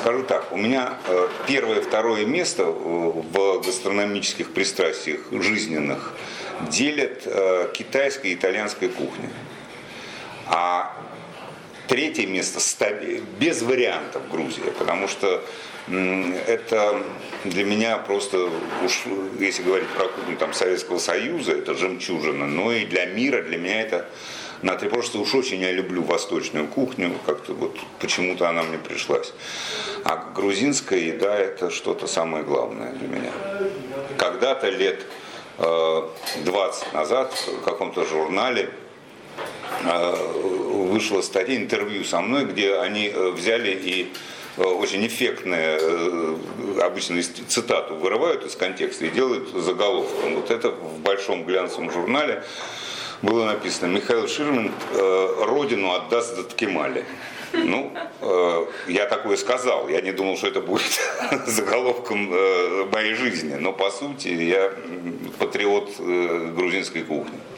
Скажу так, у меня первое, второе место в гастрономических пристрастиях жизненных делят китайская и итальянская кухня. А третье место без вариантов Грузия, потому что это для меня просто, уж если говорить про кухню там, Советского Союза, это жемчужина, но и для мира, для меня это просто уж очень я люблю восточную кухню, как-то вот почему-то она мне пришлась. А грузинская еда это что-то самое главное для меня. Когда-то лет 20 назад в каком-то журнале вышла статья, интервью со мной, где они взяли и очень эффектные, обычно цитату вырывают из контекста и делают заголовком. Вот это в большом глянцевом журнале было написано: Михаил Ширвинд родину отдаст за Ткемали. Ну, я такое сказал, я не думал, что это будет заголовком моей жизни, но по сути я патриот грузинской кухни.